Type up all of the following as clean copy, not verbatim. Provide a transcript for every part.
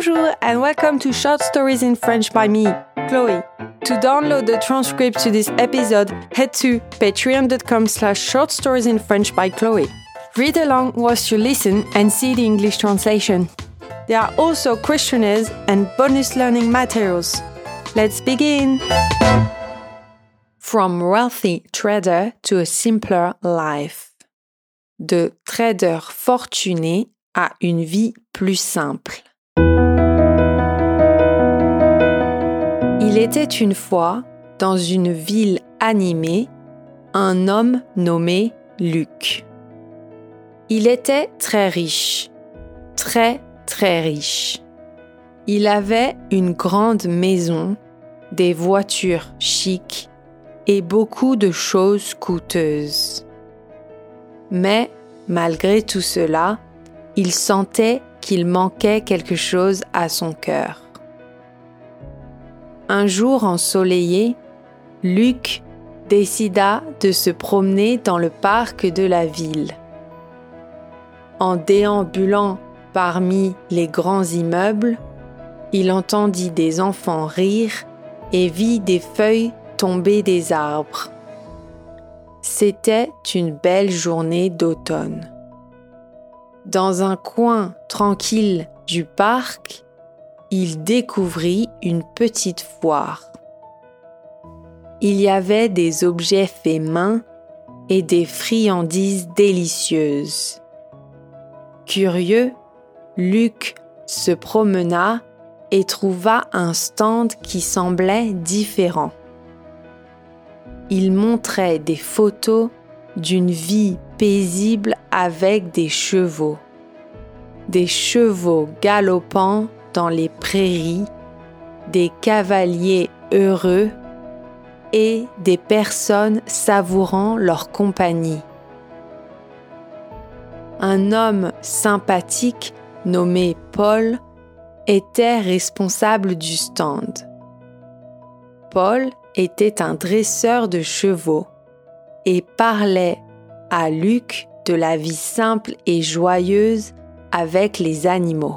Bonjour and welcome to Short Stories in French by me, Chloe. To download the transcript to this episode, head to patreon.com/shortstoriesinfrench by Chloe. Read along whilst you listen and see the English translation. There are also questionnaires and bonus learning materials. Let's begin! From wealthy trader to a simpler life. De trader fortuné à une vie plus simple. Il était une fois, dans une ville animée, un homme nommé Luc. Il était très riche, très riche. Il avait une grande maison, des voitures chics et beaucoup de choses coûteuses. Mais, malgré tout cela, il sentait qu'il manquait quelque chose à son cœur. Un jour ensoleillé, Luc décida de se promener dans le parc de la ville. En déambulant parmi les grands immeubles, il entendit des enfants rire et vit des feuilles tomber des arbres. C'était une belle journée d'automne. Dans un coin tranquille du parc, il découvrit une petite foire. Il y avait des objets faits main et des friandises délicieuses. Curieux, Luc se promena et trouva un stand qui semblait différent. Il montrait des photos d'une vie paisible avec des chevaux galopant dans les prairies, des cavaliers heureux et des personnes savourant leur compagnie. Un homme sympathique nommé Paul était responsable du stand. Paul était un dresseur de chevaux et parlait à Luc de la vie simple et joyeuse avec les animaux.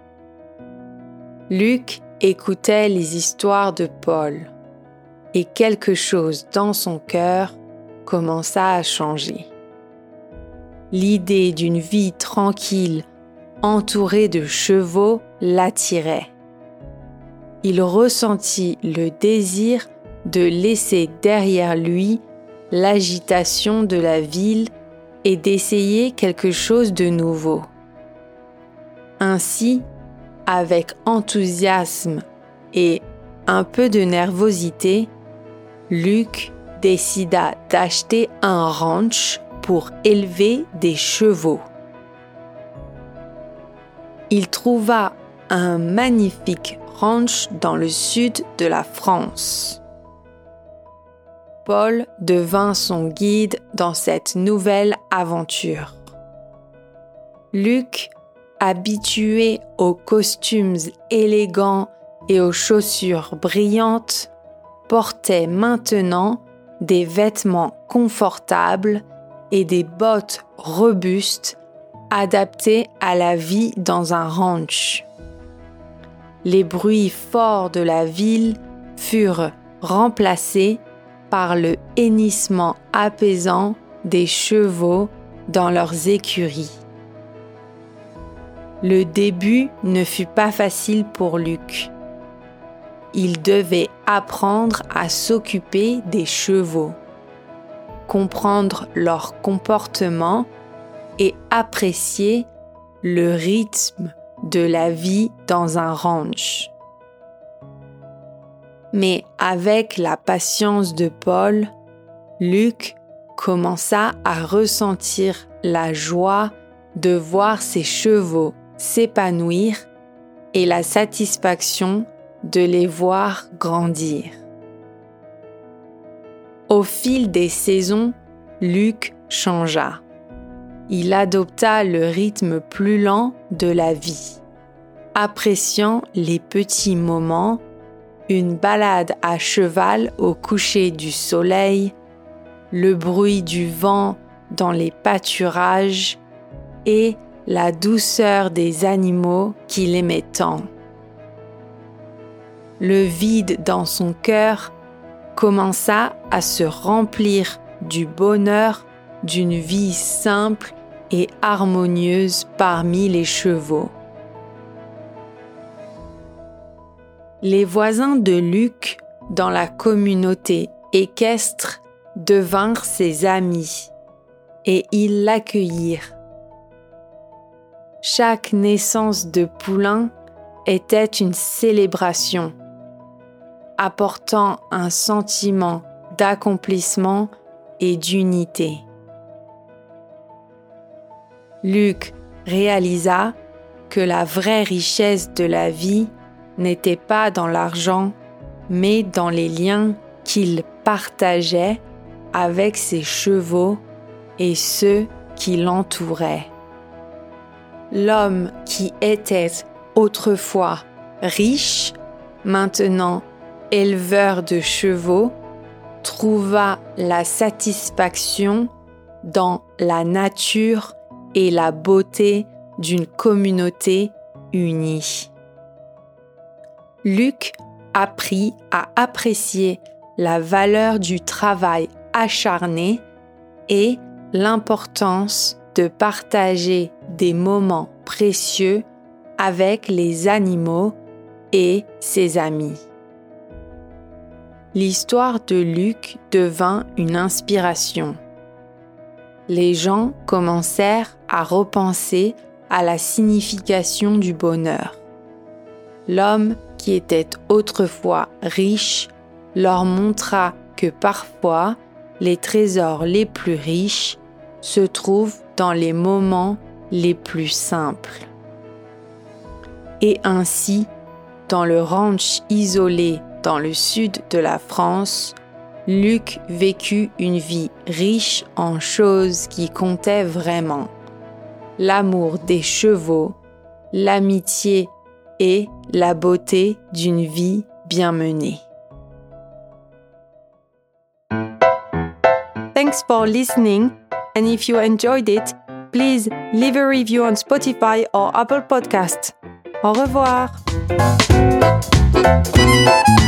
Luc écoutait les histoires de Paul et quelque chose dans son cœur commença à changer. L'idée d'une vie tranquille, entourée de chevaux, l'attirait. Il ressentit le désir de laisser derrière lui l'agitation de la ville et d'essayer quelque chose de nouveau. Ainsi, avec enthousiasme et un peu de nervosité, Luc décida d'acheter un ranch pour élever des chevaux. Il trouva un magnifique ranch dans le sud de la France. Paul devint son guide dans cette nouvelle aventure. Luc, habitué aux costumes élégants et aux chaussures brillantes, portait maintenant des vêtements confortables et des bottes robustes adaptées à la vie dans un ranch. Les bruits forts de la ville furent remplacés par le hennissement apaisant des chevaux dans leurs écuries. Le début ne fut pas facile pour Luc. Il devait apprendre à s'occuper des chevaux, comprendre leur comportement et apprécier le rythme de la vie dans un ranch. Mais avec la patience de Paul, Luc commença à ressentir la joie de voir ses chevaux s'épanouir et la satisfaction de les voir grandir. Au fil des saisons, Luc changea. Il adopta le rythme plus lent de la vie, appréciant les petits moments, une balade à cheval au coucher du soleil, le bruit du vent dans les pâturages et la douceur des animaux qu'il aimait tant. le vide dans son cœur commença à se remplir du bonheur d'une vie simple et harmonieuse parmi les chevaux. Les voisins de Luc dans la communauté équestre devinrent ses amis et ils l'accueillirent. Chaque naissance de poulain était une célébration, apportant un sentiment d'accomplissement et d'unité. Luc réalisa que la vraie richesse de la vie n'était pas dans l'argent, mais dans les liens qu'il partageait avec ses chevaux et ceux qui l'entouraient. L'homme qui était autrefois riche, maintenant éleveur de chevaux, trouva la satisfaction dans la nature et la beauté d'une communauté unie. Luc apprit à apprécier la valeur du travail acharné et l'importance de partager des moments précieux avec les animaux et ses amis. L'histoire de Luc devint une inspiration. Les gens commencèrent à repenser à la signification du bonheur. L'homme qui était autrefois riche leur montra que parfois les trésors les plus riches se trouvent dans les moments les plus simples. Et ainsi, dans le ranch isolé dans le sud de la France, Luc vécut une vie riche en choses qui comptaient vraiment. L'amour des chevaux, l'amitié et la beauté d'une vie bien menée. Thanks for listening, and if you enjoyed it, please leave a review on Spotify or Apple Podcasts. Au revoir!